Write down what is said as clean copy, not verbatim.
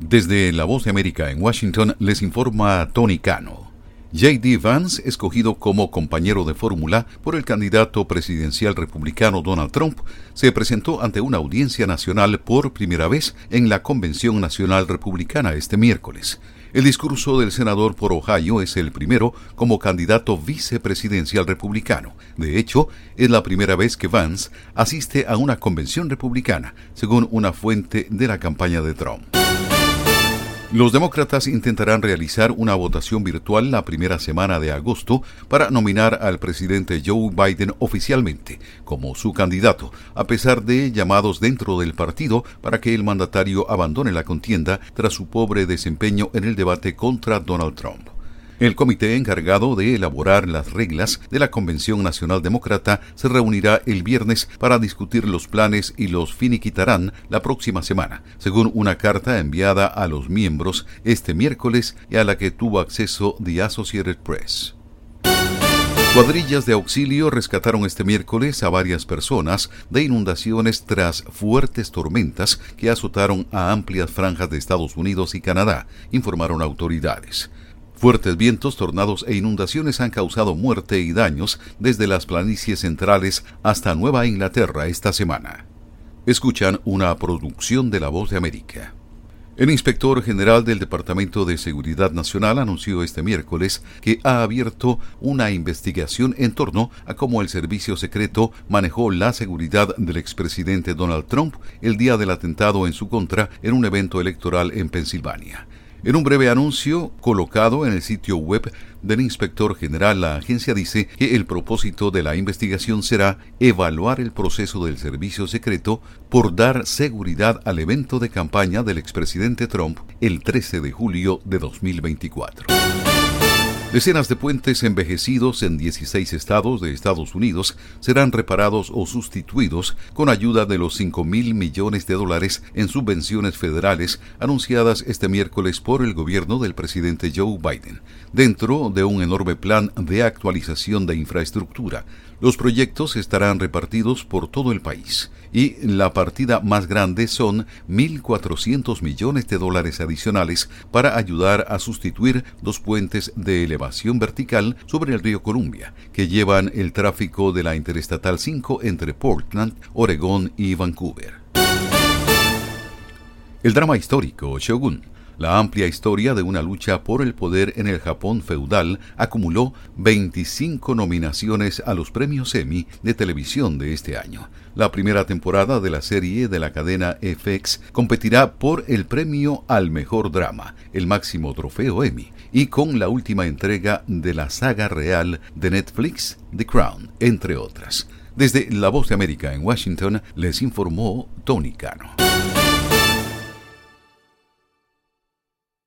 Desde La Voz de América en Washington les informa Tony Cano. J.D. Vance, escogido como compañero de fórmula por el candidato presidencial republicano Donald Trump, se presentó ante una audiencia nacional por primera vez en la Convención Nacional Republicana este miércoles. El discurso del senador por Ohio es el primero como candidato vicepresidencial republicano. De hecho, es la primera vez que Vance asiste a una convención republicana, según una fuente de la campaña de Trump. Los demócratas intentarán realizar una votación virtual la primera semana de agosto para nominar al presidente Joe Biden oficialmente como su candidato, a pesar de llamados dentro del partido para que el mandatario abandone la contienda tras su pobre desempeño en el debate contra Donald Trump. El comité encargado de elaborar las reglas de la Convención Nacional Demócrata se reunirá el viernes para discutir los planes y los finiquitarán la próxima semana, según una carta enviada a los miembros este miércoles y a la que tuvo acceso The Associated Press. Cuadrillas de auxilio rescataron este miércoles a varias personas de inundaciones tras fuertes tormentas que azotaron a amplias franjas de Estados Unidos y Canadá, informaron autoridades. Fuertes vientos, tornados e inundaciones han causado muerte y daños desde las planicies centrales hasta Nueva Inglaterra esta semana. Escuchan una producción de La Voz de América. El inspector general del Departamento de Seguridad Nacional anunció este miércoles que ha abierto una investigación en torno a cómo el servicio secreto manejó la seguridad del expresidente Donald Trump el día del atentado en su contra en un evento electoral en Pensilvania. En un breve anuncio colocado en el sitio web del inspector general, la agencia dice que el propósito de la investigación será evaluar el proceso del servicio secreto por dar seguridad al evento de campaña del expresidente Trump el 13 de julio de 2024. Decenas de puentes envejecidos en 16 estados de Estados Unidos serán reparados o sustituidos con ayuda de los $5,000 millones en subvenciones federales anunciadas este miércoles por el gobierno del presidente Joe Biden, dentro de un enorme plan de actualización de infraestructura. Los proyectos estarán repartidos por todo el país y la partida más grande son $1,400 millones adicionales para ayudar a sustituir 2 puentes de elevación vertical sobre el río Columbia que llevan el tráfico de la Interestatal 5 entre Portland, Oregón y Vancouver. El drama histórico Shogun. La amplia historia de una lucha por el poder en el Japón feudal acumuló 25 nominaciones a los premios Emmy de televisión de este año. La primera temporada de la serie de la cadena FX competirá por el premio al mejor drama, el máximo trofeo Emmy, y con la última entrega de la saga real de Netflix, The Crown, entre otras. Desde La Voz de América en Washington les informó Tony Cano.